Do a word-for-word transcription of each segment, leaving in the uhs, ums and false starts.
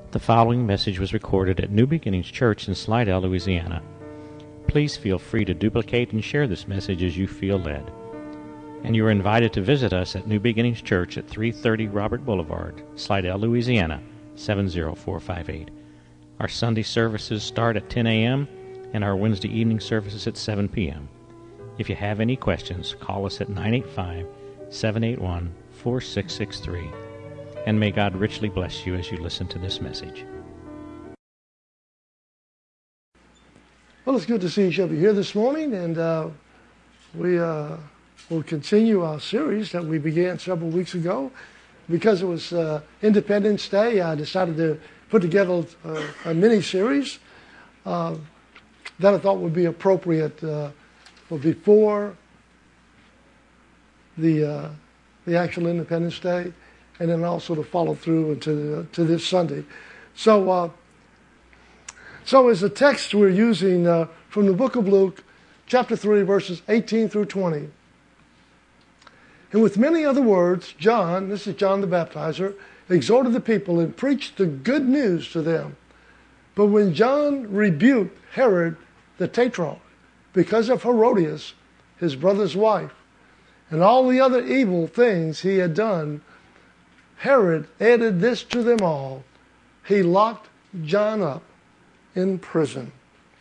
The following message was recorded at New Beginnings Church in Slidell, Louisiana. Please feel free to duplicate and share this message as you feel led. And you are invited to visit us at New Beginnings Church at three thirty Robert Boulevard, Slidell, Louisiana, seven zero four five eight. Our Sunday services start at ten a.m. and our Wednesday evening services at seven p.m. If you have any questions, call us at nine eight five, seven eight one, four six six three. And may God richly bless you as you listen to this message. Well, it's good to see each of you here this morning, and uh, we uh, will continue our series that we began several weeks ago. Because it was uh, Independence Day, I decided to put together uh, a mini-series uh, that I thought would be appropriate uh, for before the uh, the actual Independence Day, and then also to follow through into to this Sunday. So, uh, so as a text we're using uh, from the book of Luke, chapter three, verses eighteen through twenty. And with many other words, John, this is John the Baptizer, exhorted the people and preached the good news to them. But when John rebuked Herod the Tetrarch because of Herodias, his brother's wife, and all the other evil things he had done, Herod added this to them all: he locked John up in prison.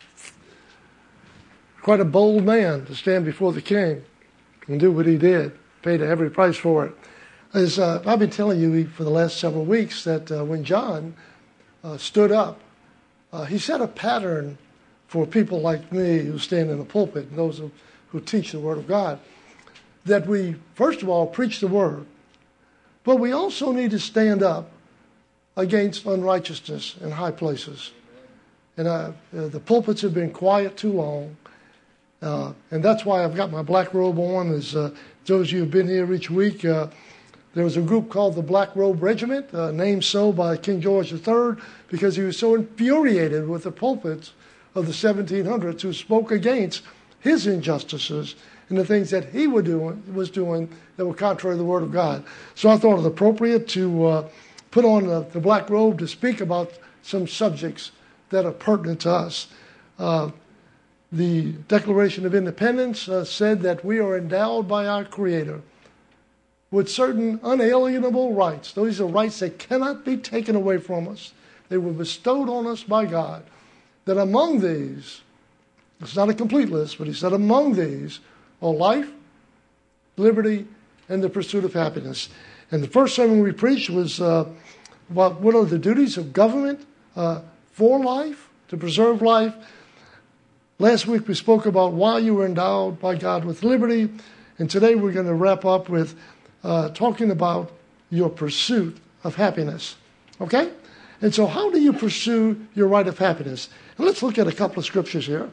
Quite a bold man to stand before the king and do what he did. Paid a heavy price for it. As uh, I've been telling you for the last several weeks, that uh, when John uh, stood up, uh, he set a pattern for people like me who stand in the pulpit and those who, who teach the Word of God, that we, first of all, preach the Word, but we also need to stand up against unrighteousness in high places. And uh, uh, the pulpits have been quiet too long, uh, and that's why I've got my black robe on. As uh, those of you who have been here each week, uh, there was a group called the Black Robe Regiment, uh, named so by King George the Third, because he was so infuriated with the pulpits of the seventeen hundreds who spoke against his injustices and the things that he were doing, was doing that were contrary to the Word of God. So I thought it appropriate to uh, put on the, the black robe to speak about some subjects that are pertinent to us. Uh, the Declaration of Independence uh, said that we are endowed by our Creator with certain unalienable rights. Those are rights that cannot be taken away from us. They were bestowed on us by God. That among these, it's not a complete list, but he said among these are life, liberty, and the pursuit of happiness. And the first sermon we preached was uh, about what are the duties of government uh, for life, to preserve life. Last week we spoke about why you were endowed by God with liberty. And today we're going to wrap up with uh, talking about your pursuit of happiness. Okay? And so how do you pursue your right of happiness? And let's look at a couple of scriptures here.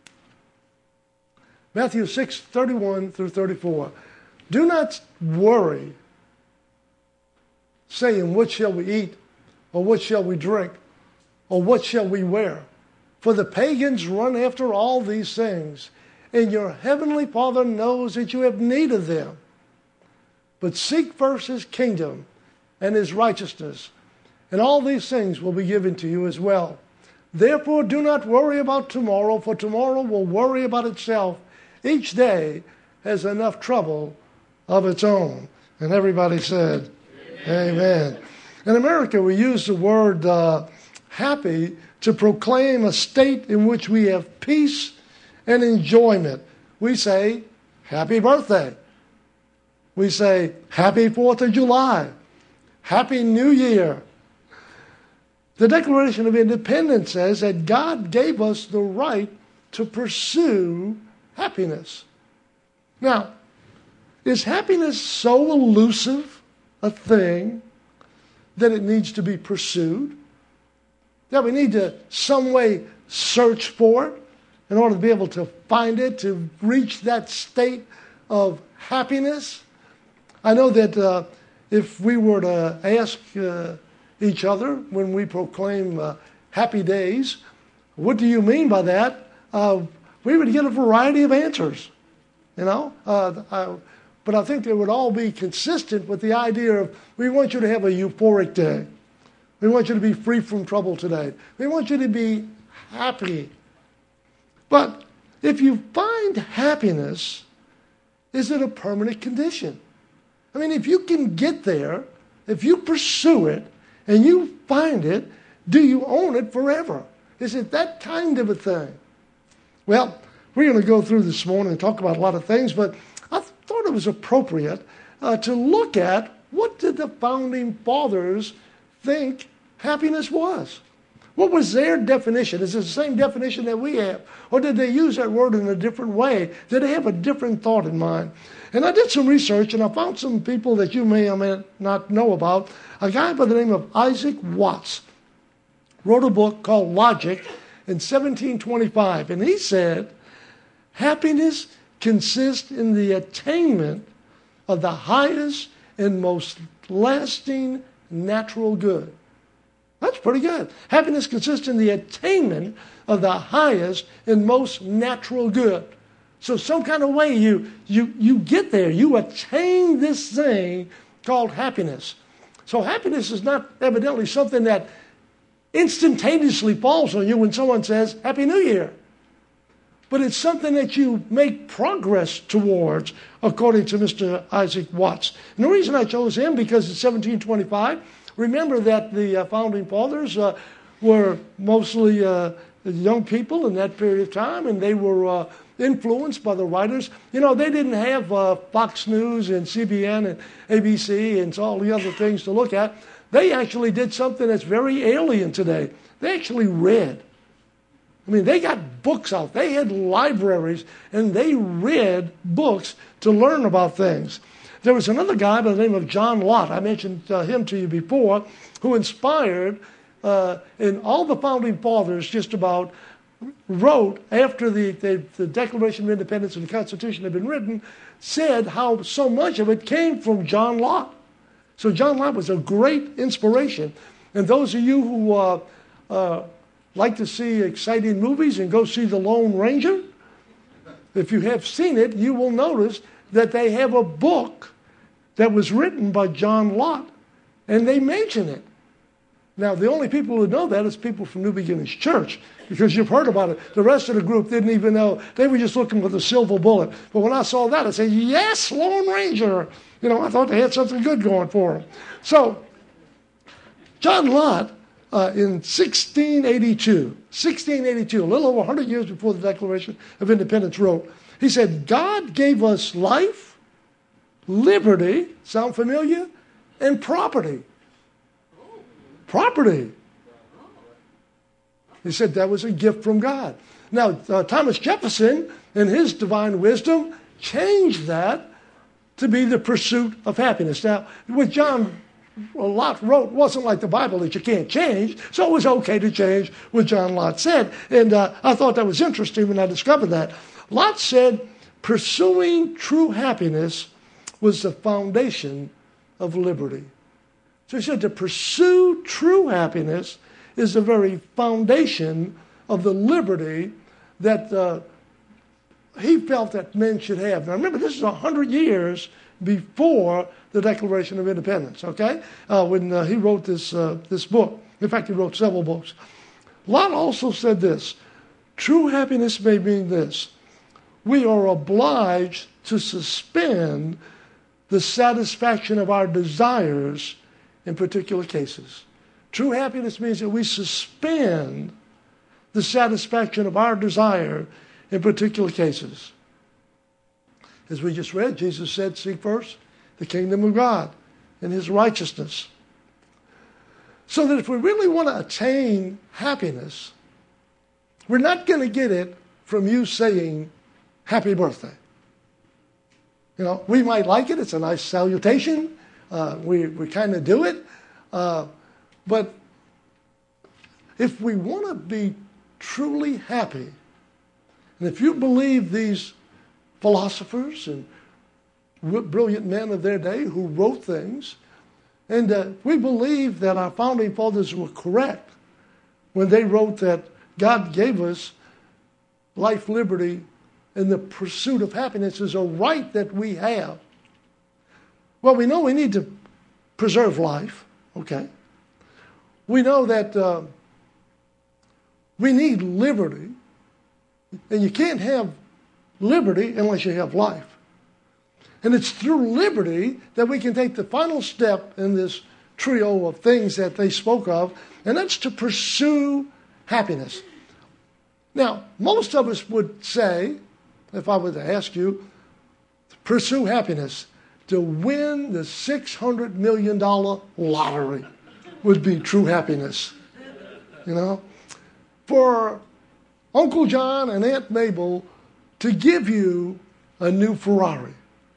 Matthew six, thirty-one through thirty-four. Do not worry, saying, what shall we eat? Or what shall we drink? Or what shall we wear? For the pagans run after all these things, and your heavenly Father knows that you have need of them. But seek first his kingdom and his righteousness, and all these things will be given to you as well. Therefore do not worry about tomorrow, for tomorrow will worry about itself. Each day has enough trouble of its own. And everybody said, Amen. Amen. In America, we use the word uh, happy to proclaim a state in which we have peace and enjoyment. We say, happy birthday. We say, happy fourth of July. Happy New Year. The Declaration of Independence says that God gave us the right to pursue happiness. Now, is happiness so elusive a thing that it needs to be pursued? That we need to some way search for it in order to be able to find it, to reach that state of happiness? I know that uh, if we were to ask uh, each other when we proclaim uh, happy days, what do you mean by that? Uh, we would get a variety of answers, you know. Uh, I, but I think they would all be consistent with the idea of we want you to have a euphoric day. We want you to be free from trouble today. We want you to be happy. But if you find happiness, is it a permanent condition? I mean, if you can get there, if you pursue it, and you find it, do you own it forever? Is it that kind of a thing? Well, we're going to go through this morning and talk about a lot of things, but I thought it was appropriate uh, to look at what did the founding fathers think happiness was. What was their definition? Is it the same definition that we have? Or did they use that word in a different way? Did they have a different thought in mind? And I did some research, and I found some people that you may or may not know about. A guy by the name of Isaac Watts wrote a book called Logic in seventeen twenty-five. And he said, happiness consists in the attainment of the highest and most lasting natural good. That's pretty good. Happiness consists in the attainment of the highest and most natural good. So some kind of way you, you, you get there. You attain this thing called happiness. So happiness is not evidently something that instantaneously falls on you when someone says, Happy New Year. But it's something that you make progress towards, according to Mister Isaac Watts. And the reason I chose him, because in seventeen twenty-five, remember that the uh, founding fathers uh, were mostly uh, young people in that period of time, and they were uh, influenced by the writers. You know, they didn't have uh, Fox News and C B N and A B C and all the other things to look at. They actually did something that's very alien today. They actually read. I mean, they got books out. They had libraries, and they read books to learn about things. There was another guy by the name of John Lott, I mentioned uh, him to you before, who inspired, uh, and all the founding fathers just about wrote after the, the, the Declaration of Independence and the Constitution had been written, said how so much of it came from John Lott. So John Lott was a great inspiration. And those of you who uh, uh, like to see exciting movies and go see The Lone Ranger, if you have seen it, you will notice that they have a book that was written by John Lott, and they mention it. Now, the only people who know that is people from New Beginnings Church, because you've heard about it. The rest of the group didn't even know. They were just looking for the silver bullet. But when I saw that, I said, yes, Lone Ranger. You know, I thought they had something good going for them. So, John Lott, uh, in sixteen eighty-two, sixteen eighty-two, a little over one hundred years before the Declaration of Independence, wrote, he said, God gave us life, liberty, sound familiar, and property. Property. He said that was a gift from God. Now, uh, Thomas Jefferson, in his divine wisdom, changed that to be the pursuit of happiness. Now, what John Lott wrote wasn't like the Bible that you can't change, so it was okay to change what John Lott said. And uh, I thought that was interesting when I discovered that. Lott said, pursuing true happiness was the foundation of liberty. So he said to pursue true happiness is the very foundation of the liberty that uh, he felt that men should have. Now remember, this is one hundred years before the Declaration of Independence, okay? Uh, when uh, he wrote this, uh, this book. In fact, he wrote several books. Lott also said this, true happiness may mean this, we are obliged to suspend the satisfaction of our desires in particular cases. True happiness means that we suspend the satisfaction of our desire in particular cases. As we just read, Jesus said, seek first the kingdom of God and his righteousness. So that if we really want to attain happiness, we're not going to get it from you saying, happy birthday. You know, we might like it. It's a nice salutation. Uh, we we kind of do it. Uh, but if we want to be truly happy, and if you believe these philosophers and brilliant men of their day who wrote things, and uh, we believe that our founding fathers were correct when they wrote that God gave us life, liberty, and the pursuit of happiness is a right that we have. Well, we know we need to preserve life, okay? we know that uh, we need liberty, and you can't have liberty unless you have life. And it's through liberty that we can take the final step in this trio of things that they spoke of, and that's to pursue happiness. Now, most of us would say, if I were to ask you, pursue happiness, to win the six hundred million dollars lottery would be true happiness. You know? For Uncle John and Aunt Mabel to give you a new Ferrari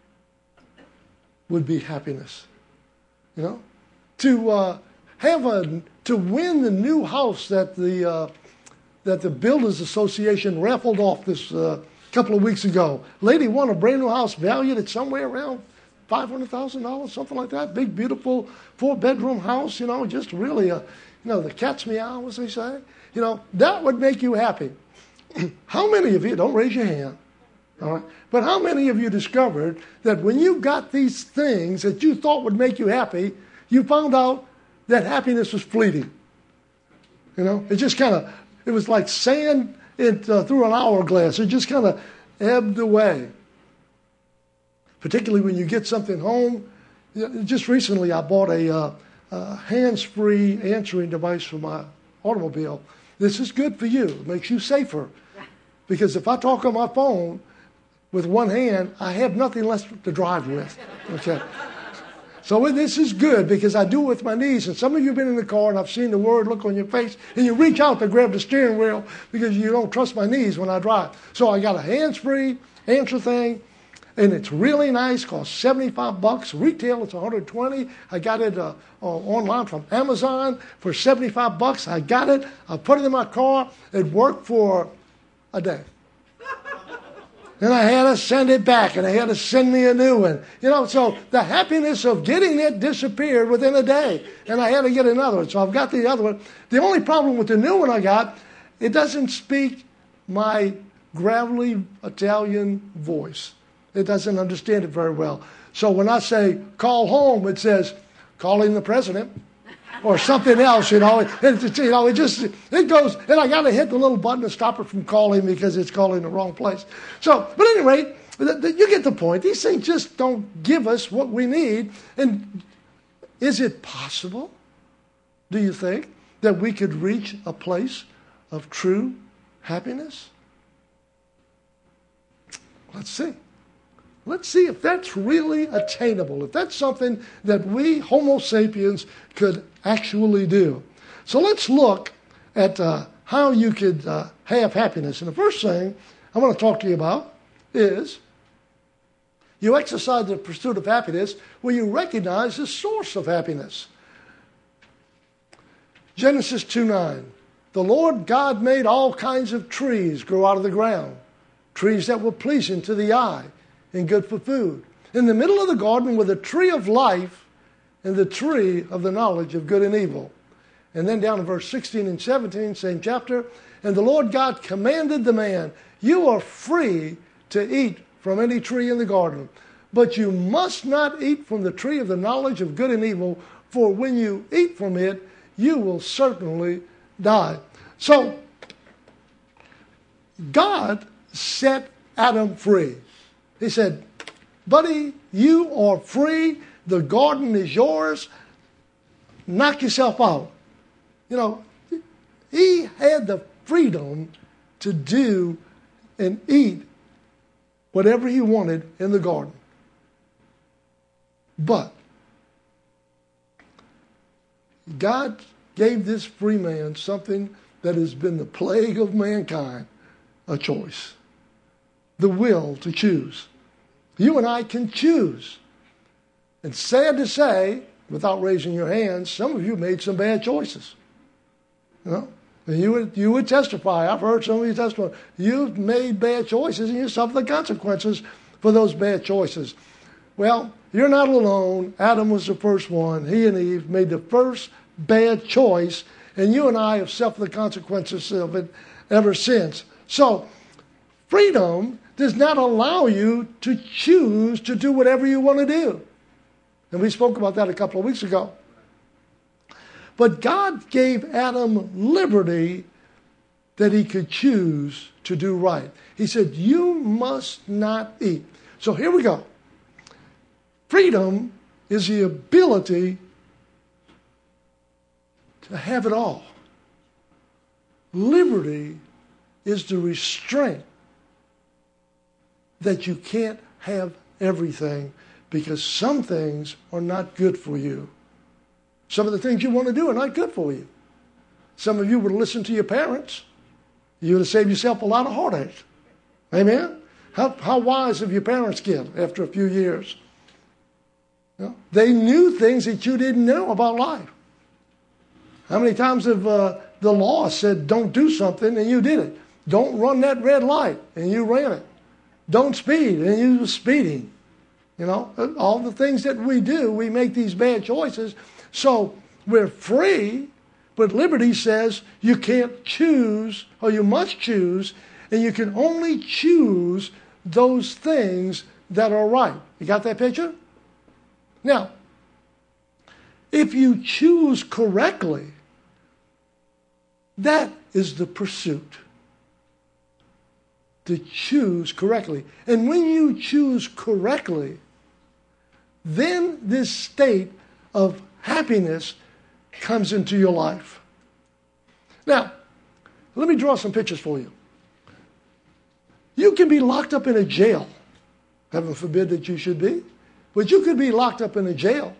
would be happiness. You know? To uh, have a to win the new house that the uh, that the Builders Association raffled off this uh, couple of weeks ago. Lady won a brand new house valued at somewhere around five hundred thousand dollars, something like that. Big, beautiful four-bedroom house. You know, just really a, you know, the cat's meow, as they say. You know, that would make you happy. How many of you, don't raise your hand, all right, but how many of you discovered that when you got these things that you thought would make you happy, you found out that happiness was fleeting? You know, it just kind of, it was like sand it, uh, through an hourglass. It just kind of ebbed away. Particularly when you get something home. Just recently I bought a, uh, a hands-free answering device for my automobile. This is good for you. It makes you safer. Because if I talk on my phone with one hand, I have nothing less to drive with. Okay. So this is good because I do it with my knees. And some of you have been in the car and I've seen the word look on your face and you reach out to grab the steering wheel because you don't trust my knees when I drive. So I got a hands-free answer thing and it's really nice. Costs seventy-five bucks. Retail it's one hundred twenty. I got it uh, uh, online from Amazon for seventy-five bucks. I got it. I put it in my car. It worked for a day. And I had to send it back, and I had to send me a new one. You know, so the happiness of getting it disappeared within a day, and I had to get another one. So I've got the other one. The only problem with the new one I got, it doesn't speak my gravelly Italian voice. It doesn't understand it very well. So when I say call home, it says calling the president. Or something else, you know. It, it, you know, it just, it goes, and I got to hit the little button to stop it from calling because it's calling the wrong place. So, but at any rate, the, the, you get the point. These things just don't give us what we need. And is it possible, do you think, that we could reach a place of true happiness? Let's see. Let's see if that's really attainable, if that's something that we Homo sapiens could actually do. So let's look at uh, how you could uh, have happiness. And the first thing I want to talk to you about is you exercise the pursuit of happiness when you recognize the source of happiness. Genesis two nine, the Lord God made all kinds of trees grow out of the ground, trees that were pleasing to the eye and good for food. In the middle of the garden were the tree of life and the tree of the knowledge of good and evil. And then down in verse sixteen and seventeen, same chapter, and the Lord God commanded the man, you are free to eat from any tree in the garden, but you must not eat from the tree of the knowledge of good and evil, for when you eat from it, you will certainly die. So, God set Adam free. He said, buddy, you are free. The garden is yours. Knock yourself out. You know, he had the freedom to do and eat whatever he wanted in the garden. But God gave this free man something that has been the plague of mankind, a choice, the will to choose. You and I can choose. And sad to say, without raising your hands, some of you made some bad choices. You know, and you would you would testify. I've heard some of you testify. You've made bad choices, and you suffer the consequences for those bad choices. Well, you're not alone. Adam was the first one. He and Eve made the first bad choice, and you and I have suffered the consequences of it ever since. So, freedom does not allow you to choose to do whatever you want to do. And we spoke about that a couple of weeks ago. But God gave Adam liberty that he could choose to do right. He said, you must not eat. So here we go. Freedom is the ability to have it all. Liberty is the restraint that you can't have everything because some things are not good for you. Some of the things you want to do are not good for you. Some of you would listen to your parents. You would have saved yourself a lot of heartache. Amen? How, how wise have your parents get after a few years? You know, they knew things that you didn't know about life. How many times have uh, the law said don't do something and you did it? Don't run that red light and you ran it. Don't speed and you were speeding. You know, all the things that we do, we make these bad choices. So we're free. But liberty says you can't choose, or you must choose, and you can only choose those things that are right. You got that picture? Now, if you choose correctly, that is the pursuit. To choose correctly. And when you choose correctly, then this state of happiness comes into your life. Now, let me draw some pictures for you. You can be locked up in a jail. Heaven forbid that you should be. But you could be locked up in a jail.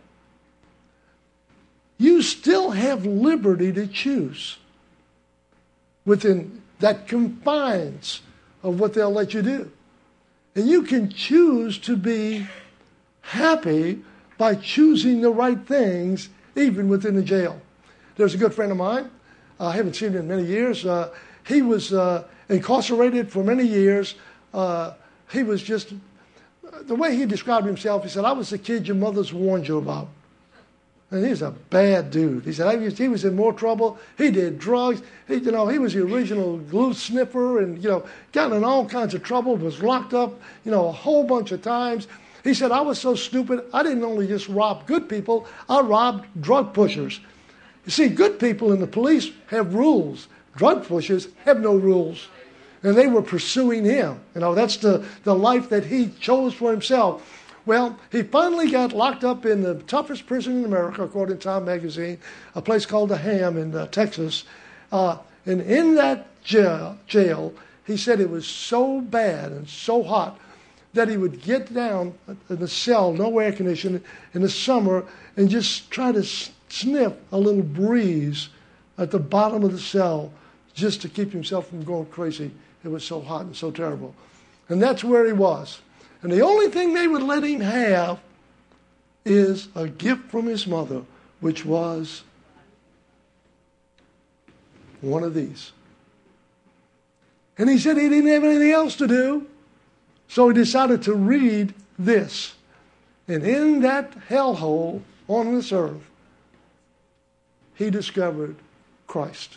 You still have liberty to choose within that confines of what they'll let you do. And you can choose to be happy by choosing the right things even within the jail. There's a good friend of mine. Uh, I haven't seen him in many years. Uh, he was uh, incarcerated for many years. Uh, he was just, the way he described himself, he said, I was the kid your mother's warned you about. And he's a bad dude. He said, I used, he was in more trouble. He did drugs. He, you know, he was the original glue sniffer and, you know, got in all kinds of trouble, was locked up, you know, a whole bunch of times. He said, I was so stupid, I didn't only just rob good people, I robbed drug pushers. You see, good people in the police have rules. Drug pushers have no rules. And they were pursuing him. You know, that's the, the life that he chose for himself. Well, he finally got locked up in the toughest prison in America, according to Time magazine, a place called the Ham in uh, Texas. Uh, and in that jail, jail, he said it was so bad and so hot that he would get down in the cell, no air conditioning, in the summer, and just try to sniff a little breeze at the bottom of the cell just to keep himself from going crazy. It was so hot and so terrible. And that's where he was. And the only thing they would let him have is a gift from his mother, which was one of these. And he said he didn't have anything else to do. So he decided to read this. And in that hellhole on this earth, he discovered Christ.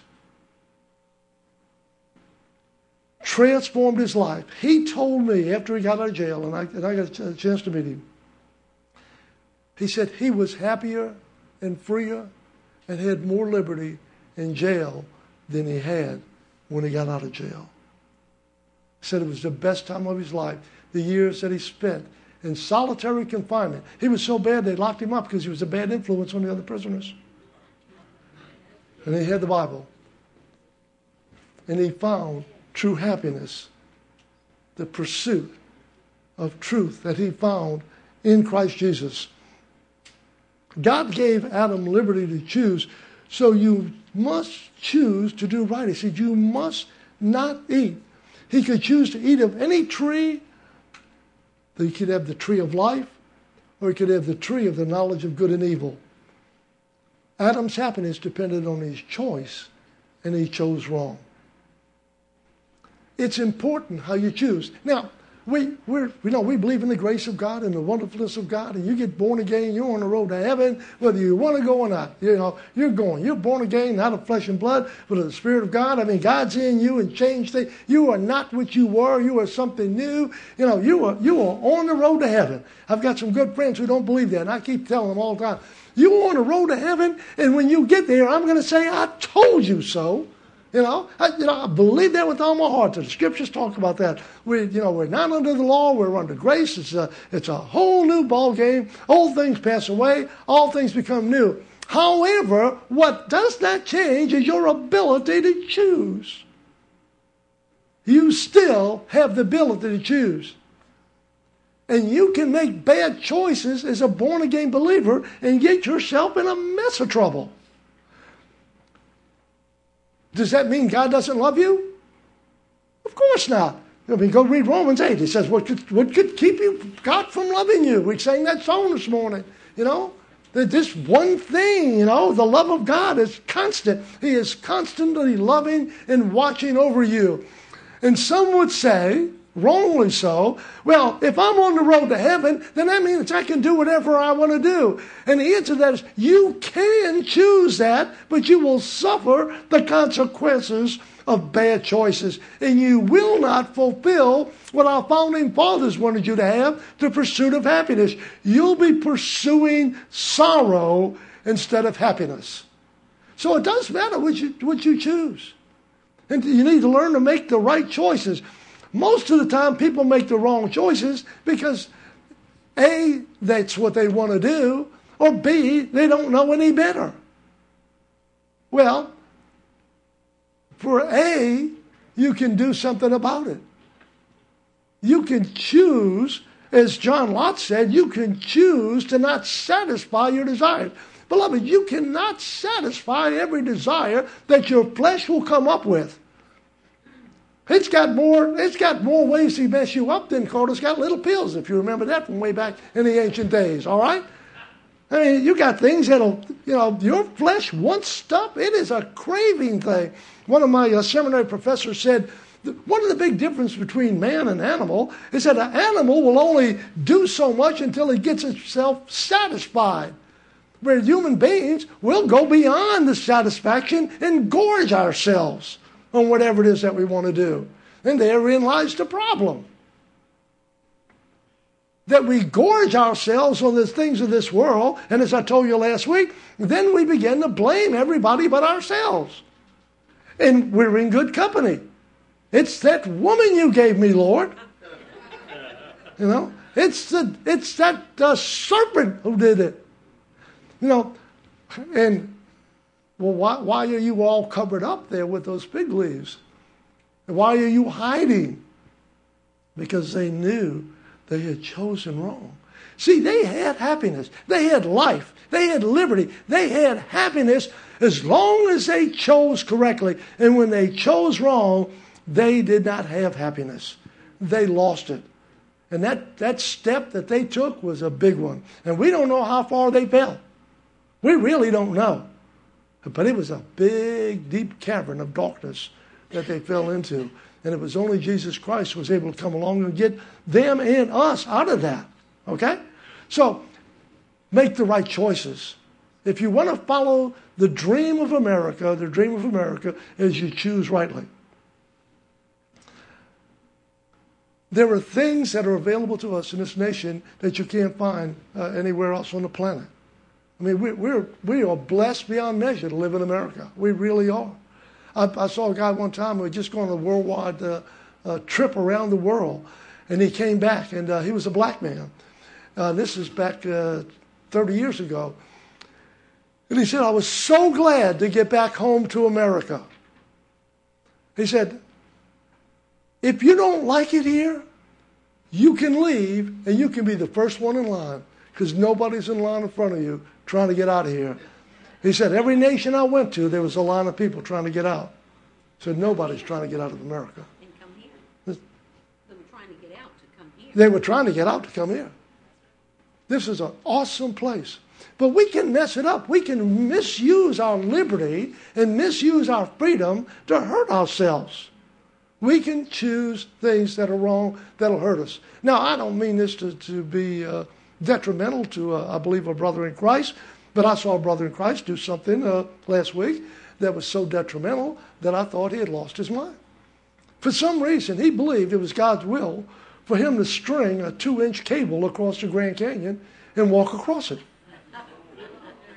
Transformed his life. He told me after he got out of jail, and I, and I got a chance to meet him, he said he was happier and freer and had more liberty in jail than he had when he got out of jail. He said it was the best time of his life, the years that he spent in solitary confinement. He was so bad they locked him up because he was a bad influence on the other prisoners. And he had the Bible. And he found true happiness, the pursuit of truth that he found in Christ Jesus. God gave Adam liberty to choose, so you must choose to do right. He said you must not eat. He could choose to eat of any tree. He could have the tree of life, or he could have the tree of the knowledge of good and evil. Adam's happiness depended on his choice, and he chose wrong. It's important how you choose. Now, we we're, you know, we believe in the grace of God and the wonderfulness of God, and you get born again, you're on the road to heaven, whether you want to go or not. You know, you're going. You're born again, not of flesh and blood, but of the Spirit of God. I mean, God's in you and changed things. You are not what you were. You are something new. You know, you are you are on the road to heaven. I've got some good friends who don't believe that, and I keep telling them all the time, You're on the road to heaven, and when you get there, I'm going to say, I told you so. You know, I, you know, I believe that with all my heart. The scriptures talk about that. We, you know, we're not under the law. We're under grace. It's a, it's a whole new ball game. Old things pass away. All things become new. However, what does not change is your ability to choose. You still have the ability to choose. And you can make bad choices as a born-again believer and get yourself in a mess of trouble. Does that mean God doesn't love you? Of course not. I mean, go read Romans eight. It says, what could, what could keep you, God from loving you? We sang that song this morning, you know. That this one thing, you know, the love of God is constant. He is constantly loving and watching over you. And some would say, wrongly so, well, if I'm on the road to heaven, then that means I can do whatever I want to do. And the answer to that is, you can choose that, but you will suffer the consequences of bad choices. And you will not fulfill what our founding fathers wanted you to have, the pursuit of happiness. You'll be pursuing sorrow instead of happiness. So it does matter what you, what you choose. And you need to learn to make the right choices. Most of the time, people make the wrong choices because A, that's what they want to do, or B, they don't know any better. Well, for A, you can do something about it. You can choose, as John Lott said, you can choose to not satisfy your desires. Beloved, you cannot satisfy every desire that your flesh will come up with. It's got more, it's got more ways to mess you up than Carter's got little pills, if you remember that from way back in the ancient days, all right? I mean, you got things that'll, you know, your flesh wants stuff. It is a craving thing. One of my uh, seminary professors said, one of the big differences between man and animal is that an animal will only do so much until it gets itself satisfied. Where human beings will go beyond the satisfaction and gorge ourselves on whatever it is that we want to do. And therein lies the problem. That we gorge ourselves on the things of this world, and as I told you last week, then we begin to blame everybody but ourselves. And we're in good company. It's that woman you gave me, Lord. You know, it's the it's that uh, serpent who did it. You know, and well, why, why are you all covered up there with those fig leaves? Why are you hiding? Because they knew they had chosen wrong. See, they had happiness. They had life. They had liberty. They had happiness as long as they chose correctly. And when they chose wrong, they did not have happiness. They lost it. And that, that step that they took was a big one. And we don't know how far they fell. We really don't know. But it was a big, deep cavern of darkness that they fell into. And it was only Jesus Christ who was able to come along and get them and us out of that. Okay? So, make the right choices. If you want to follow the dream of America, the dream of America is you choose rightly. There are things that are available to us in this nation that you can't find uh, anywhere else on the planet. I mean, we, we're, we are blessed beyond measure to live in America. We really are. I, I saw a guy one time who had just gone on a worldwide uh, uh, trip around the world, and he came back, and uh, he was a black man. Uh, this is back uh, thirty years ago. And he said, I was so glad to get back home to America. He said, if you don't like it here, you can leave, and you can be the first one in line, because nobody's in line in front of you trying to get out of here. He said, every nation I went to, there was a line of people trying to get out. He said, nobody's trying to get out of America. And come here. They were trying to get out to come here. They were trying to get out to come here. This is an awesome place. But we can mess it up. We can misuse our liberty and misuse our freedom to hurt ourselves. We can choose things that are wrong that'll hurt us. Now, I don't mean this to, to be uh, detrimental to, uh, I believe, a brother in Christ, but I saw a brother in Christ do something uh, last week that was so detrimental that I thought he had lost his mind. For some reason, he believed it was God's will for him to string a two-inch cable across the Grand Canyon and walk across it.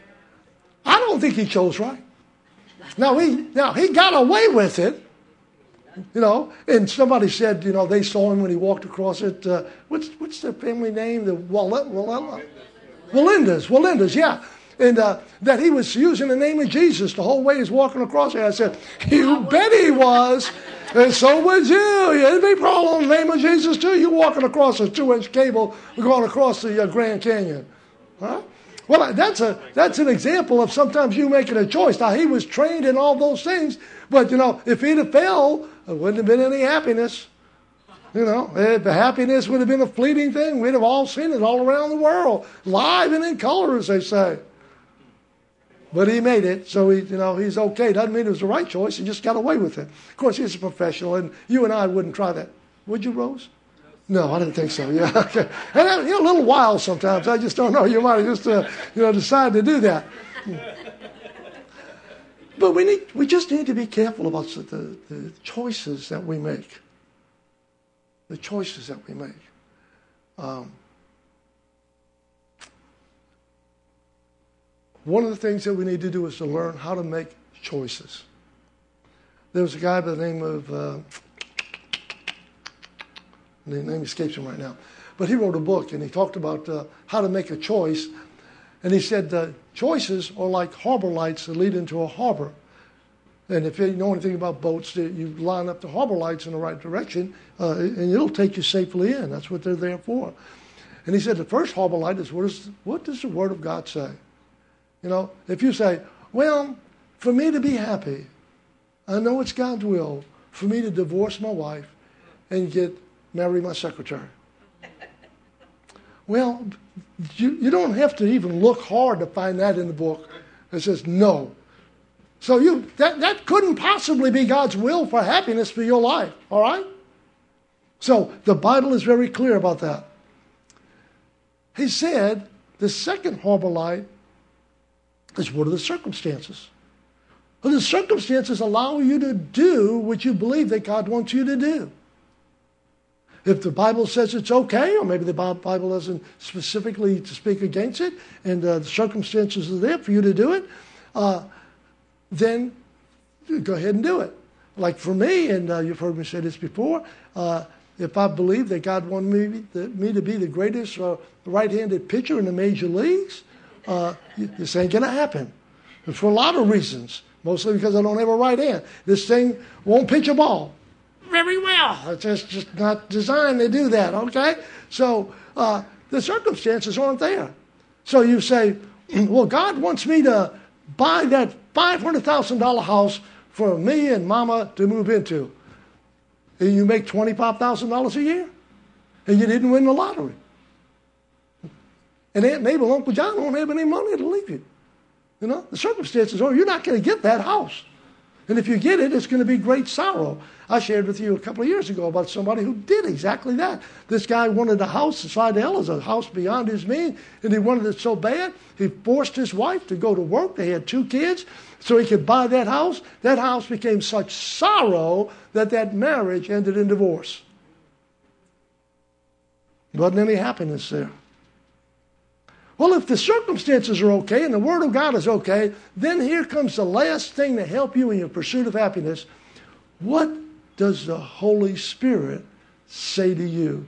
don't think he chose right. Now he now he got away with it, you know. And somebody said, you know, they saw him when he walked across it. Uh, what's what's their family name? The Wallet, Wallet, Walindas, Walindas, yeah. And uh, that he was using the name of Jesus the whole way he's walking across there. I said, you bet he was. And so would you. You'd be probably in the name of Jesus too. You walking across a two-inch cable going across the uh, Grand Canyon. Huh? Well, that's a that's an example of sometimes you making a choice. Now, he was trained in all those things. But, you know, if he'd have failed, there wouldn't have been any happiness. You know, the happiness would have been a fleeting thing. We'd have all seen it all around the world. Live and in color, as they say. But he made it, so he, you know, he's okay. Doesn't mean it was the right choice. He just got away with it. Of course, he's a professional, and you and I wouldn't try that. Would you, Rose? No, I didn't think so. Yeah, okay. And you're a little wild sometimes. I just don't know. You might have just, uh, you know, decided to do that. But we need, we just need to be careful about the, the choices that we make. The choices that we make. Um, One of the things that we need to do is to learn how to make choices. There was a guy by the name of, uh, the name escapes him right now, but he wrote a book and he talked about uh, how to make a choice. And he said uh, choices are like harbor lights that lead into a harbor. And if you know anything about boats, you line up the harbor lights in the right direction uh, and it'll take you safely in. That's what they're there for. And he said the first harbor light is what, is, what does the Word of God say? You know, if you say, well, for me to be happy, I know it's God's will for me to divorce my wife and get marry my secretary. Well, you, you don't have to even look hard to find that in the book. It says no. So you that, that couldn't possibly be God's will for happiness for your life, all right? So the Bible is very clear about that. He said the second harbor light is what are the circumstances? Well, the circumstances allow you to do what you believe that God wants you to do. If the Bible says it's okay, or maybe the Bible doesn't specifically to speak against it, and uh, the circumstances are there for you to do it, uh, then go ahead and do it. Like for me, and uh, you've heard me say this before, uh, if I believe that God wanted me, the, me to be the greatest uh, right-handed pitcher in the major leagues, Uh, this ain't going to happen. And for a lot of reasons. Mostly because I don't have a right hand. This thing won't pitch a ball very well. It's just, just not designed to do that, okay? So uh, the circumstances aren't there. So you say, well, God wants me to buy that five hundred thousand dollars house for me and Mama to move into. And you make twenty-five thousand dollars a year. And you didn't win the lottery. And Aunt Mabel, Uncle John don't have any money to leave you. You know, the circumstances are you're not going to get that house. And if you get it, it's going to be great sorrow. I shared with you a couple of years ago about somebody who did exactly that. This guy wanted a house. Slidell is a house beyond his means, and he wanted it so bad, he forced his wife to go to work. They had two kids, so he could buy that house. That house became such sorrow that that marriage ended in divorce. There wasn't any happiness there. Well, if the circumstances are okay and the Word of God is okay, then here comes the last thing to help you in your pursuit of happiness. What does the Holy Spirit say to you?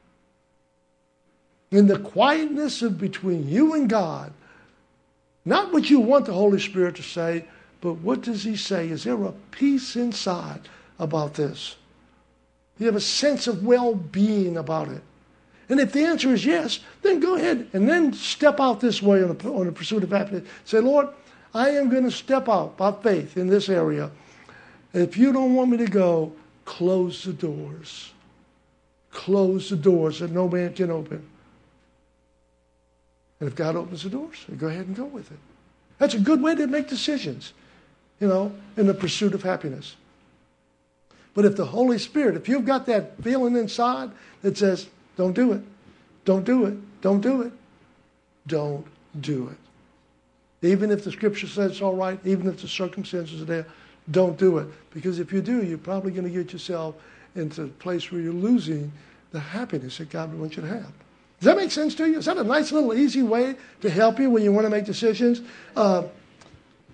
In the quietness of between you and God, not what you want the Holy Spirit to say, but what does He say? Is there a peace inside about this? You have a sense of well-being about it. And if the answer is yes, then go ahead and then step out this way on the, on the pursuit of happiness. Say, Lord, I am going to step out by faith in this area. If you don't want me to go, close the doors. Close the doors that no man can open. And if God opens the doors, go ahead and go with it. That's a good way to make decisions, you know, in the pursuit of happiness. But if the Holy Spirit, if you've got that feeling inside that says, don't do it. Don't do it. Don't do it. Don't do it. Even if the Scripture says it's all right, even if the circumstances are there, don't do it. Because if you do, you're probably going to get yourself into a place where you're losing the happiness that God wants you to have. Does that make sense to you? Is that a nice little easy way to help you when you want to make decisions? Uh,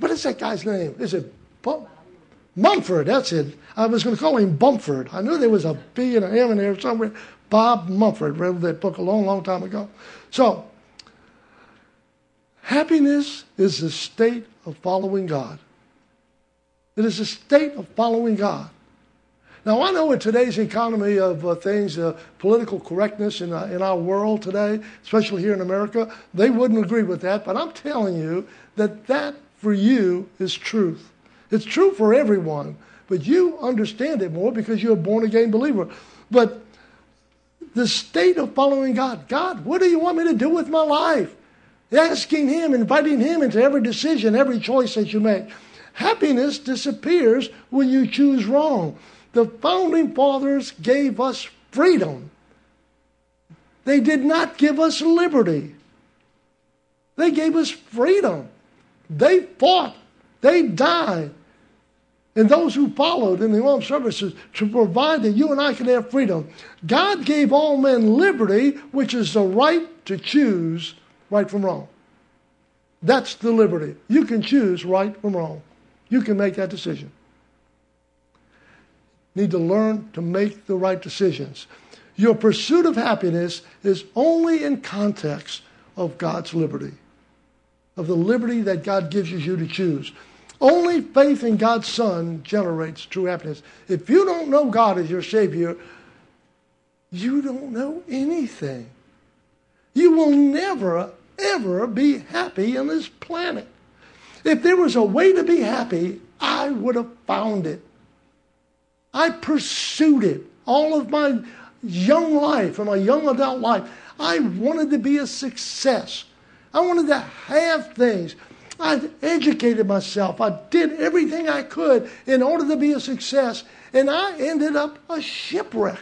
What is that guy's name? Is it Bum- Mumford? That's it. I was going to call him Bumford. I knew there was a B and an M in there somewhere. Bob Mumford wrote that book a long, long time ago. So, happiness is the state of following God. It is a state of following God. Now, I know in today's economy of uh, things, uh, political correctness in, uh, in our world today, especially here in America, they wouldn't agree with that. But I'm telling you that that for you is truth. It's true for everyone, but you understand it more because you're a born-again believer. But the state of following God, God, what do you want me to do with my life? Asking Him, inviting Him into every decision, every choice that you make. Happiness disappears when you choose wrong. The founding fathers gave us freedom. They did not give us liberty. They gave us freedom. They fought. They died. And those who followed in the armed services to provide that you and I could have freedom. God gave all men liberty, which is the right to choose right from wrong. That's the liberty. You can choose right from wrong. You can make that decision. Need to learn to make the right decisions. Your pursuit of happiness is only in context of God's liberty, of the liberty that God gives you to choose. Only faith in God's Son generates true happiness. If you don't know God as your Savior, you don't know anything. You will never, ever be happy on this planet. If there was a way to be happy, I would have found it. I pursued it all of my young life and my young adult life. I wanted to be a success. I wanted to have things. I educated myself. I did everything I could in order to be a success. And I ended up a shipwreck.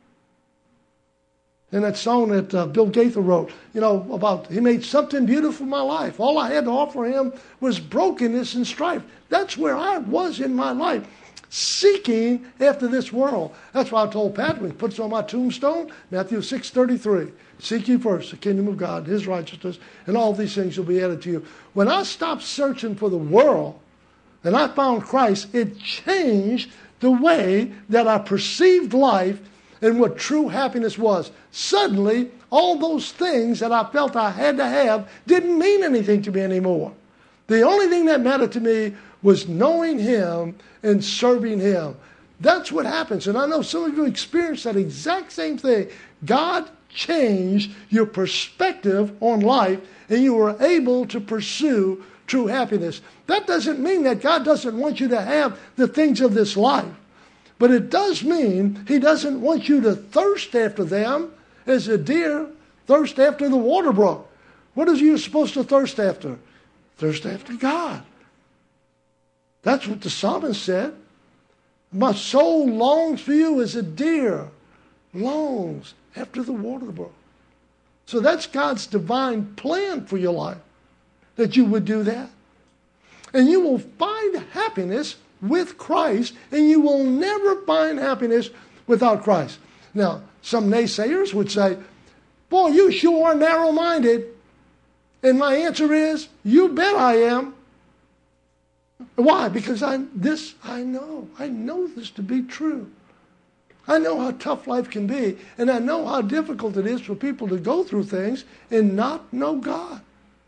And that song that uh, Bill Gaither wrote, you know, about He made something beautiful in my life. All I had to offer Him was brokenness and strife. That's where I was in my life, seeking after this world. That's why I told Pat when he puts on my tombstone, Matthew six thirty-three. Seek ye first the kingdom of God, His righteousness, and all these things will be added to you. When I stopped searching for the world and I found Christ, it changed the way that I perceived life and what true happiness was. Suddenly, all those things that I felt I had to have didn't mean anything to me anymore. The only thing that mattered to me was knowing Him and serving Him. That's what happens. And I know some of you experienced that exact same thing. God changed your perspective on life and you were able to pursue true happiness. That doesn't mean that God doesn't want you to have the things of this life. But it does mean He doesn't want you to thirst after them as a deer thirsts after the water brook. What are you supposed to thirst after? Thirst after God. That's what the psalmist said. My soul longs for you as a deer longs after the water brook. So that's God's divine plan for your life, that you would do that. And you will find happiness with Christ, and you will never find happiness without Christ. Now, some naysayers would say, boy, you sure are narrow-minded. And my answer is, you bet I am. Why? Because I this I know. I know this to be true. I know how tough life can be, and I know how difficult it is for people to go through things and not know God.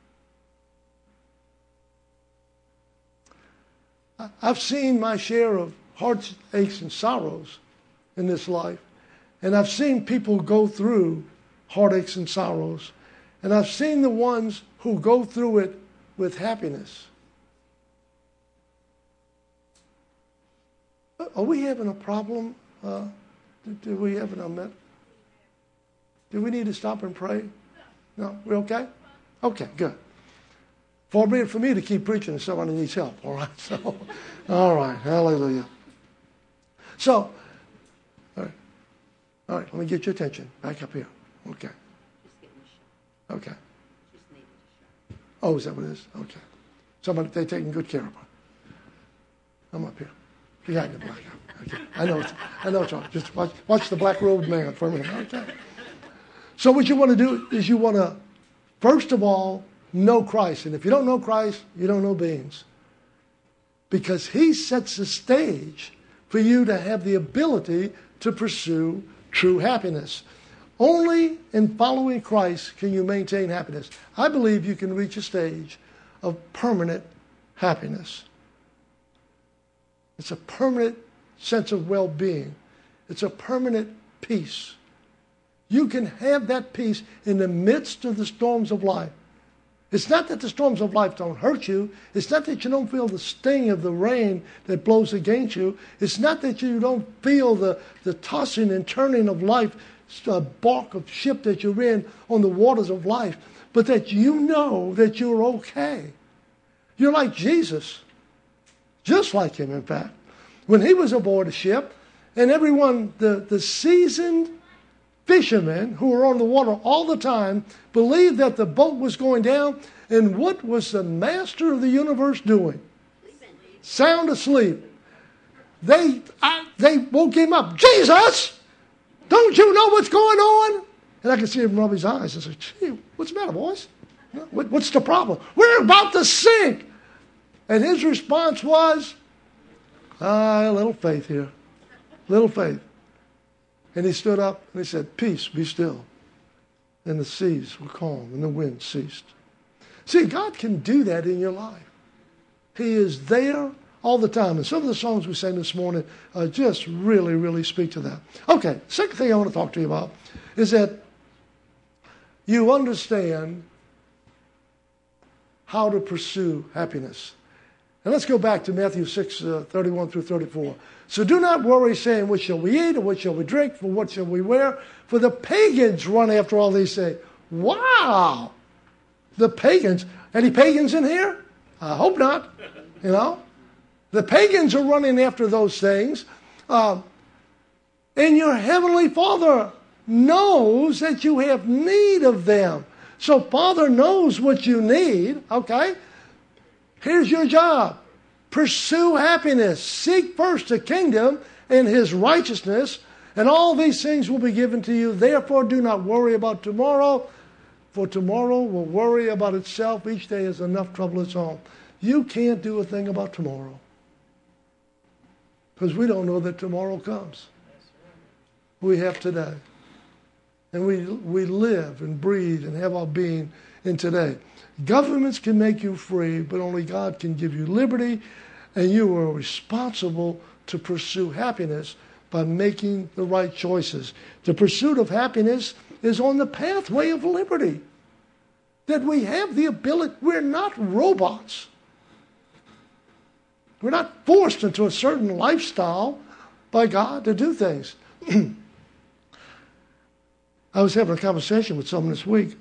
I've seen my share of heartaches and sorrows in this life, and I've seen people go through heartaches and sorrows, and I've seen the ones who go through it with happiness. Are we having a problem? Uh, do, do we have an unmet? Do we need to stop and pray? No? We okay? Okay, good. Far be it for me to keep preaching if somebody needs help, all right? So, all right, hallelujah. So, all right, all right, let me get your attention. Back up here. Okay. Okay. Oh, is that what it is? Okay. Somebody, they're taking good care of her. I'm up here. Behind the black. Okay. I know it's, I know it's all right. Just watch, watch the black robed man for a minute. Okay. So what you want to do is you want to, first of all, know Christ. And if you don't know Christ, you don't know beans. because he sets the stage for you to have the ability to pursue true happiness. Only in following Christ can you maintain happiness. I believe you can reach a stage of permanent happiness. It's a permanent sense of well-being. It's a permanent peace. You can have that peace in the midst of the storms of life. It's not that the storms of life don't hurt you. It's not that you don't feel the sting of the rain that blows against you. It's not that you don't feel the, the tossing and turning of life, a bark of ship that you're in on the waters of life, but that you know that you're okay. You're like Jesus, just like him, in fact. When he was aboard a ship, and everyone, the, the seasoned fishermen who were on the water all the time believed that the boat was going down. And what was the master of the universe doing? Sound asleep. They, I, they woke him up. Jesus, don't you know what's going on? And I could see him rub his eyes. I said, gee, what's the matter, boys? What, what's the problem? We're about to sink. And his response was, ah, a little faith here. Little faith. And he stood up and he said, peace, be still. And the seas were calm and the wind ceased. See, God can do that in your life. He is there all the time. And some of the songs we sang this morning uh, just really, really speak to that. Okay, second thing I want to talk to you about is that you understand how to pursue happiness. And let's go back to Matthew six, uh, thirty-one through thirty-four. So do not worry, saying, what shall we eat, or what shall we drink, for what shall we wear? For the pagans run after all these things. Wow! The pagans. Any pagans in here? I hope not. You know? The pagans are running after those things. Uh, and your heavenly Father knows that you have need of them. So Father knows what you need, okay? Here's your job. Pursue happiness. Seek first the kingdom and his righteousness, and all these things will be given to you. Therefore, do not worry about tomorrow, for tomorrow will worry about itself. Each day has enough trouble its own. You can't do a thing about tomorrow, because we don't know that tomorrow comes. We have today. And we, we live and breathe and have our being in today. Governments can make you free, but only God can give you liberty, and you are responsible to pursue happiness by making the right choices. The pursuit of happiness is on the pathway of liberty. That we have the ability, we're not robots. We're not forced into a certain lifestyle by God to do things. I was having a conversation with someone this week.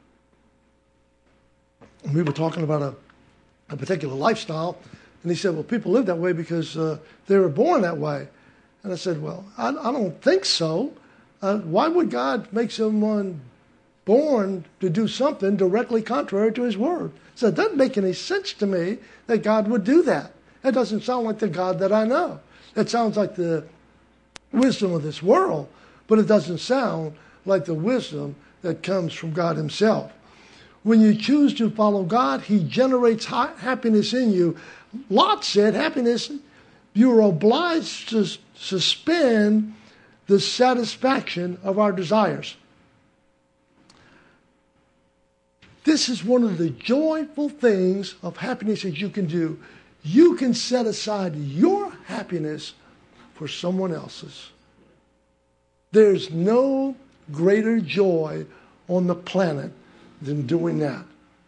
And we were talking about a, a particular lifestyle. And he said, well, people live that way because uh, they were born that way. And I said, well, I, I don't think so. Uh, why would God make someone born to do something directly contrary to his word? So it doesn't make any sense to me that God would do that. That doesn't sound like the God that I know. It sounds like the wisdom of this world, but it doesn't sound like the wisdom that comes from God himself. When you choose to follow God, he generates ha- happiness in you. Lot said, happiness, you are obliged to suspend the satisfaction of our desires. This is one of the joyful things of happiness that you can do. You can set aside your happiness for someone else's. There's no greater joy on the planet than doing that.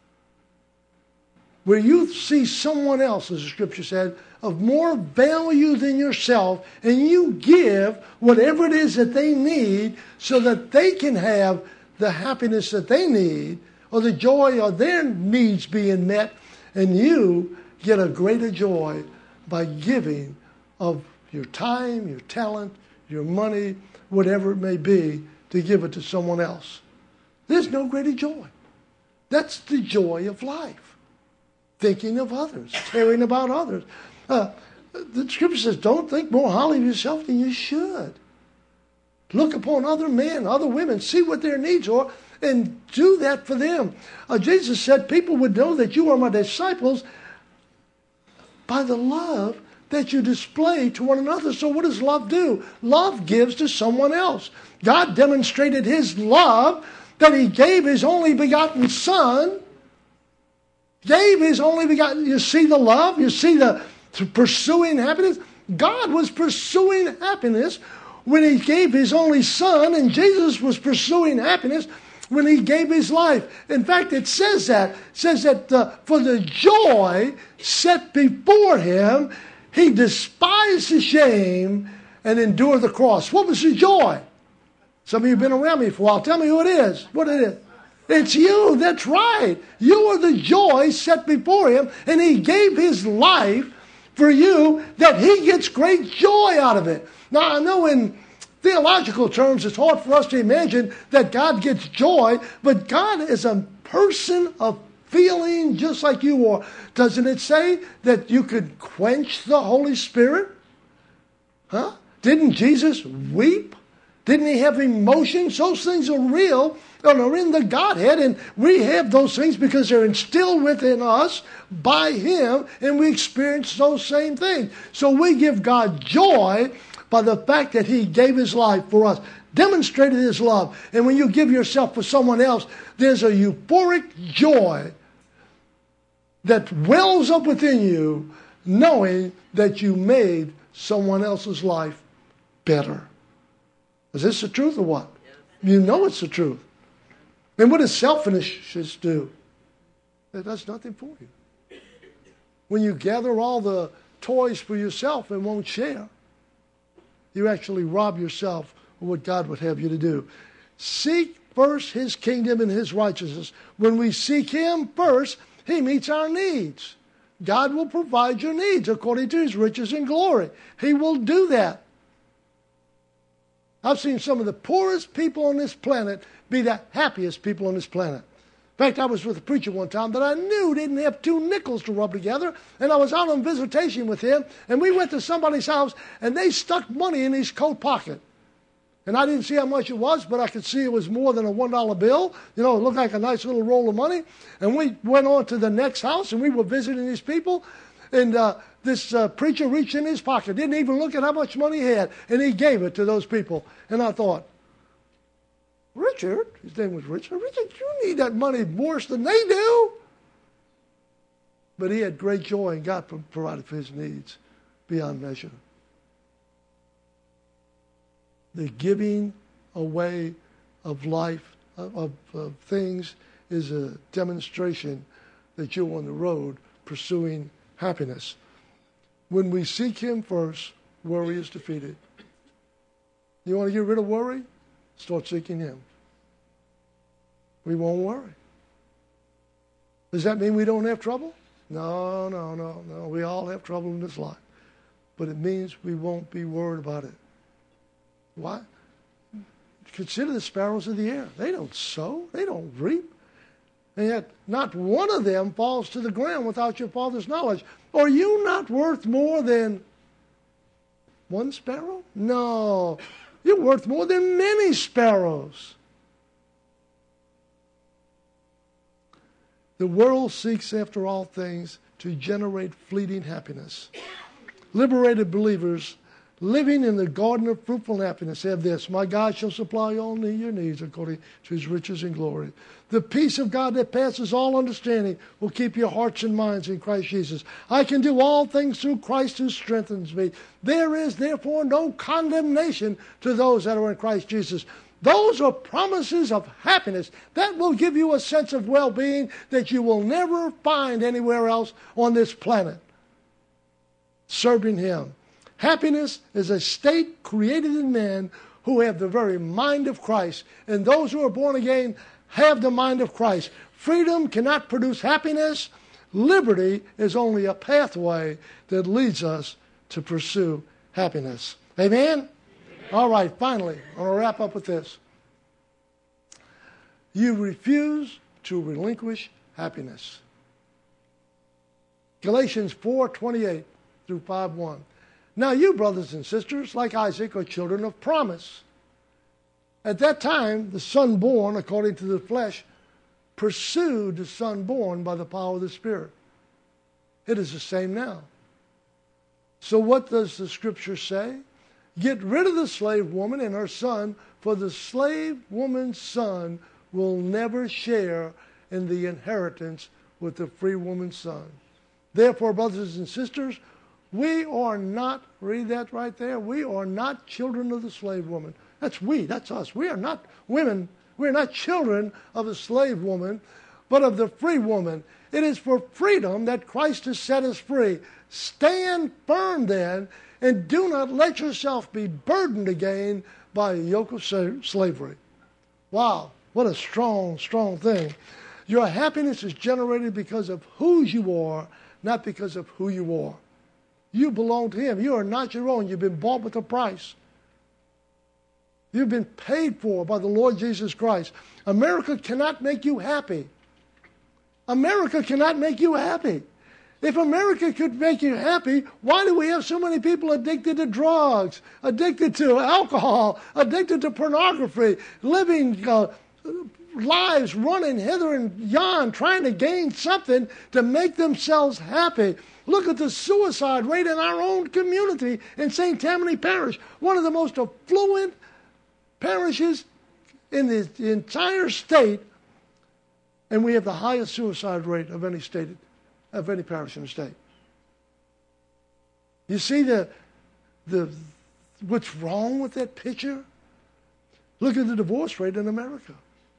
Where you see someone else, as the scripture said, of more value than yourself, and you give whatever it is that they need so that they can have the happiness that they need, or the joy of their needs being met, and you get a greater joy by giving of your time, your talent, your money, whatever it may be, to give it to someone else. There's no greater joy. That's the joy of life. Thinking of others, caring about others. Uh, the scripture says, don't think more highly of yourself than you should. Look upon other men, other women, see what their needs are, and do that for them. Uh, Jesus said, people would know that you are my disciples By the love that you display to one another. So what does love do? Love gives to someone else. God demonstrated his love that he gave his only begotten Son. Gave his only begotten. You see the love? You see the pursuing happiness? God was pursuing happiness when he gave his only Son, and Jesus was pursuing happiness when he gave his life. In fact, it says that. It says that uh, for the joy set before him, he despised the shame and endured the cross. What was the joy? Some of you have been around me for a while. Tell me who it is. What it is. It's you. That's right. You are the joy set before him, and he gave his life for you that he gets great joy out of it. Now, I know in theological terms it's hard for us to imagine that God gets joy, but God is a person of feeling just like you are. Doesn't it say that you could quench the Holy Spirit? Huh? Didn't Jesus weep? Didn't he have emotions? Those things are real and are in the Godhead, and we have those things because they're instilled within us by him, and we experience those same things. So we give God joy by the fact that he gave his life for us, demonstrated his love. And when you give yourself for someone else, there's a euphoric joy that wells up within you, knowing that you made someone else's life better. Is this the truth or what? You know it's the truth. And what does selfishness do? It does nothing for you. When you gather all the toys for yourself and won't share, you actually rob yourself of what God would have you to do. Seek first his kingdom and his righteousness. When we seek him first, he meets our needs. God will provide your needs according to his riches and glory. He will do that. I've seen some of the poorest people on this planet be the happiest people on this planet. In fact, I was with a preacher one time that I knew didn't have two nickels to rub together, and I was out on visitation with him, and we went to somebody's house, and they stuck money in his coat pocket. And I didn't see how much it was, but I could see it was more than a one dollar bill. You know, it looked like a nice little roll of money. And we went on to the next house, and we were visiting these people, and uh, this uh, preacher reached in his pocket, didn't even look at how much money he had, and he gave it to those people. And I thought, Richard, his name was Richard, Richard, you need that money worse than they do. But he had great joy, and God provided for his needs beyond measure. The giving away of life, of, of, of things, is a demonstration that you're on the road pursuing happiness. When we seek him first, worry is defeated. You want to get rid of worry? Start seeking him. We won't worry. Does that mean we don't have trouble? No, no, no, no. We all have trouble in this life. But it means we won't be worried about it. Why? Consider the sparrows of the air. They don't sow. They don't reap. And yet not one of them falls to the ground without your Father's knowledge. Are you not worth more than one sparrow? No. You're worth more than many sparrows. The world seeks after all things to generate fleeting happiness. Liberated believers living in the garden of fruitful happiness have this: my God shall supply all your needs according to his riches and glory. The peace of God that passes all understanding will keep your hearts and minds in Christ Jesus. I can do all things through Christ who strengthens me. There is therefore no condemnation to those that are in Christ Jesus. Those are promises of happiness that will give you a sense of well-being that you will never find anywhere else on this planet. Serving him. Happiness is a state created in men who have the very mind of Christ. And those who are born again have the mind of Christ. Freedom cannot produce happiness. Liberty is only a pathway that leads us to pursue happiness. Amen? All right, finally, I'm going to wrap up with this. You refuse to relinquish happiness. Galatians four twenty-eight through five one. Now you, brothers and sisters, like Isaac, are children of promise. At that time, the son born according to the flesh pursued the son born by the power of the Spirit. It is the same now. So what does the Scripture say? Get rid of the slave woman and her son, for the slave woman's son will never share in the inheritance with the free woman's son. Therefore, brothers and sisters, we are not, read that right there, we are not children of the slave woman. That's we, that's us. We are not women, we are not children of the slave woman, but of the free woman. It is for freedom that Christ has set us free. Stand firm then, and do not let yourself be burdened again by a yoke of slavery. Wow, what a strong, strong thing. Your happiness is generated because of who you are, not because of who you are. You belong to Him. You are not your own. You've been bought with a price. You've been paid for by the Lord Jesus Christ. America cannot make you happy. America cannot make you happy. If America could make you happy, why do we have so many people addicted to drugs, addicted to alcohol, addicted to pornography, living uh, lives running hither and yon, trying to gain something to make themselves happy? Look at the suicide rate in our own community in Saint Tammany Parish, one of the most affluent parishes in the entire state, and we have the highest suicide rate of any state, of any parish in the state. You see the, the what's wrong with that picture? Look at the divorce rate in America.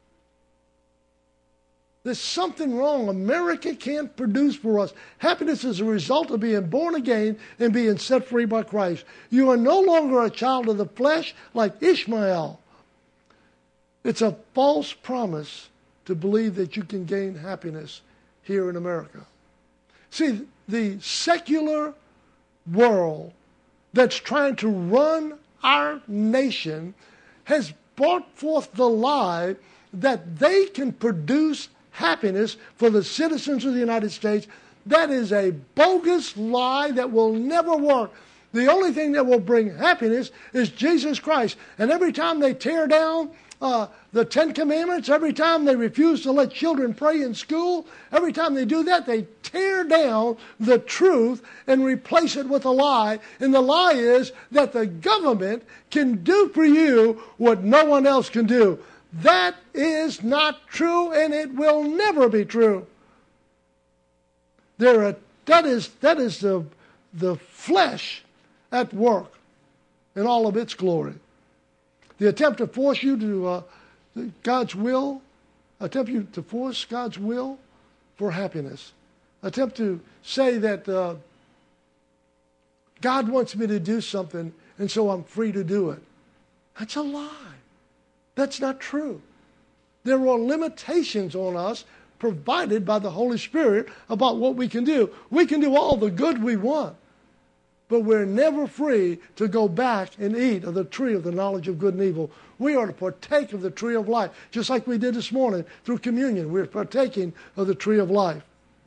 There's something wrong. America can't produce for us. Happiness is a result of being born again and being set free by Christ. You are no longer a child of the flesh like Ishmael. It's a false promise to believe that you can gain happiness here in America. See, the secular world that's trying to run our nation has brought forth the lie that they can produce happiness for the citizens of the United States. That is a bogus lie that will never work. The only thing that will bring happiness is Jesus Christ. And every time they tear down uh, the Ten Commandments, every time they refuse to let children pray in school, every time they do that, they tear down the truth and replace it with a lie. And the lie is that the government can do for you what no one else can do. That is not true, and it will never be true. There are, that is, that is the, the flesh at work in all of its glory. The attempt to force you to uh, God's will, attempt you to force God's will for happiness. Attempt to say that uh, God wants me to do something, and so I'm free to do it. That's a lie. That's not true. There are limitations on us provided by the Holy Spirit about what we can do. We can do all the good we want, but we're never free to go back and eat of the tree of the knowledge of good and evil. We are to partake of the tree of life, just like we did this morning through communion. We're partaking of the tree of life.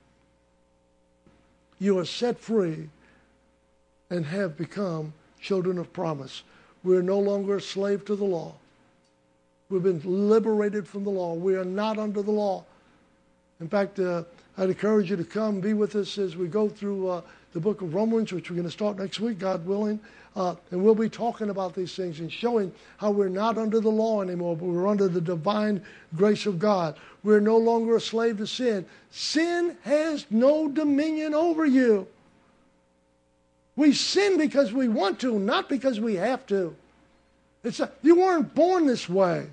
You are set free and have become children of promise. We're no longer a slave to the law. We've been liberated from the law. We are not under the law. In fact, uh, I'd encourage you to come be with us as we go through uh, the book of Romans, which we're going to start next week, God willing. Uh, and we'll be talking about these things and showing how we're not under the law anymore, but we're under the divine grace of God. We're no longer a slave to sin. Sin has no dominion over you. We sin because we want to, not because we have to. It's a, you weren't born this way.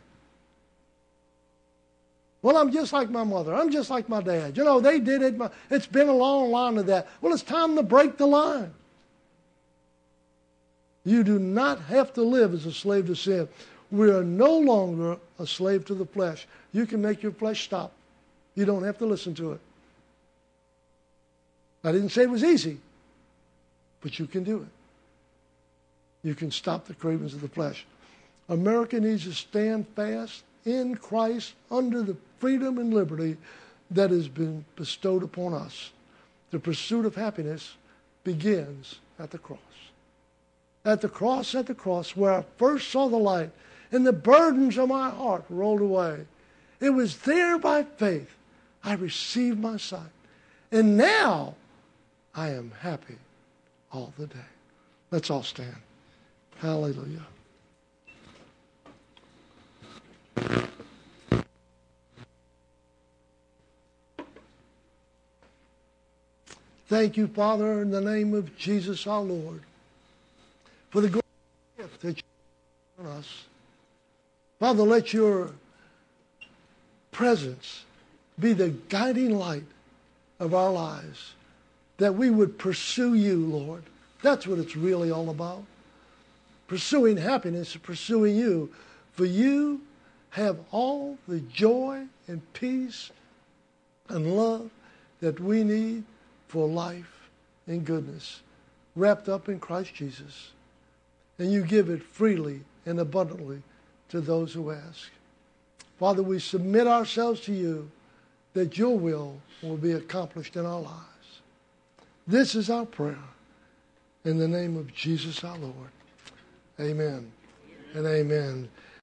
Well, I'm just like my mother. I'm just like my dad. You know, they did it. It's been a long line of that. Well, it's time to break the line. You do not have to live as a slave to sin. We are no longer a slave to the flesh. You can make your flesh stop. You don't have to listen to it. I didn't say it was easy, but you can do it. You can stop the cravings of the flesh. America needs to stand fast in Christ under the freedom and liberty that has been bestowed upon us. The pursuit of happiness begins at the cross. At the cross, at the cross, where I first saw the light and the burdens of my heart rolled away. It was there by faith I received my sight. And now I am happy all the day. Let's all stand. Hallelujah. Thank you, Father, in the name of Jesus our Lord, for the great gift that you have given us. Father, let your presence be the guiding light of our lives, that we would pursue you, Lord. That's what it's really all about. Pursuing happiness, pursuing you. For you have all the joy and peace and love that we need for life and goodness, wrapped up in Christ Jesus. And you give it freely and abundantly to those who ask. Father, we submit ourselves to you, that your will will be accomplished in our lives. This is our prayer. In the name of Jesus our Lord. Amen and amen.